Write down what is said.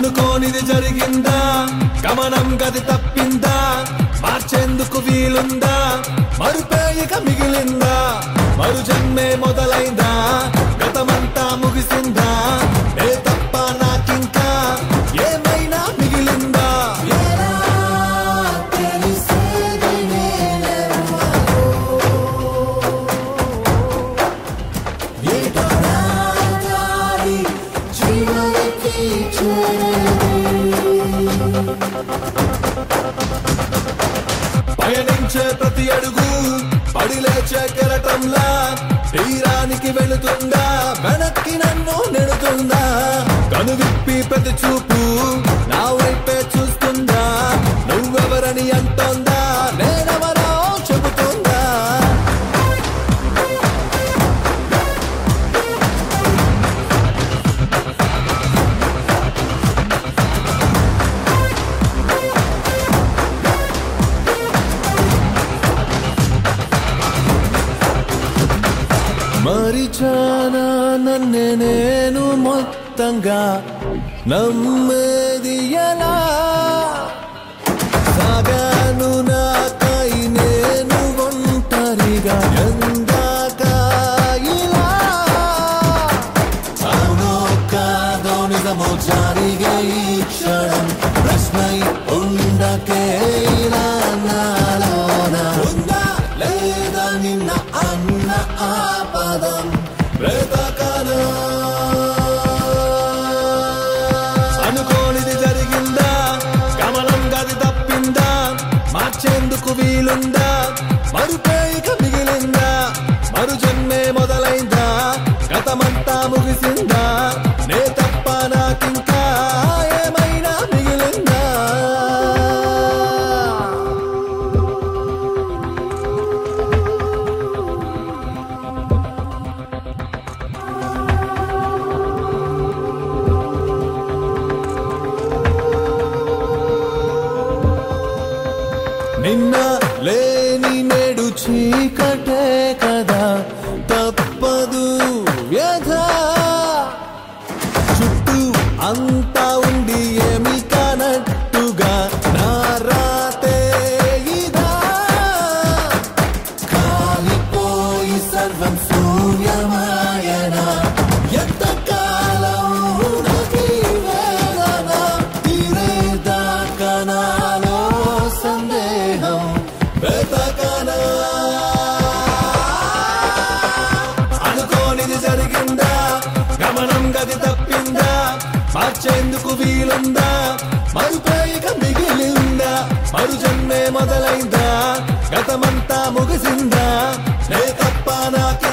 అనుకోనిది జరిగిందా, గమనం గది తప్పిందా, మార్చేందుకు వీలుందా, మరుపే ఇక మిగిలిందా, మరు జన్మే మొదలైందా, గతమంతా ముగిసిందా, ఏ తప్ప నాకింకా ఏమైనా మిగిలిందా. పయనించే ప్రతి అడుగు పడిలేచే కెరటంలా తీరానికి వెళుతుందా, వెనక్కి నన్ను నెడుతుందా, కనువిప్పి ప్రతి చూపు నా వైపే చూస్తుందా, నువ్వెవరని అంటోందా, నేనెవరో చెబుతుందా. మరిచానా నన్నే నేను మొత్తంగా నమ్మేది ఎలా, సాగాను నాకై నేను ఒంటరిగా ఎందాక ఇలా, అవునో కాదో నిజమో జారిగే ఈ క్షణం ప్రశ్నై ఉండకే ఇలా నాలోన ఉందా లేదా నిన్న అన్న ఆ పదం బ్రతకనా. అనుకోనిది జరిగిందా, గమనం గది తప్పిందా, మార్చేందుకు వీలుందా, మరుపే ఇక మిగిలిందా, మరు జన్మే మొదలైందా, గతమంతా ముగిసిందా, నే తప్ప నాకింకా ఏమైనా మిగిలిందా. నిన్న లేని నేడు చీకటే కదా, తప్పదు వ్యధ, చుట్టూ అంతా ఉండి ఏమి కానట్టుగా నా రాతే ఇదా, కాలిపోయి సర్వం శూన్యమాయన ఎంతకాలం నాకీ వేదన, తీరేదాకా నాలో సందేహం బ్రతకనా. అనుకోనిది జరిగిందా, గమనం గది తప్పిందా, మార్చేందుకు వీలుందా, మరుపే ఇక మిగిలిందా, మరు జన్మే మొదలైందా, గతమంతా ముగిసిందా, నే తప్ప నాకి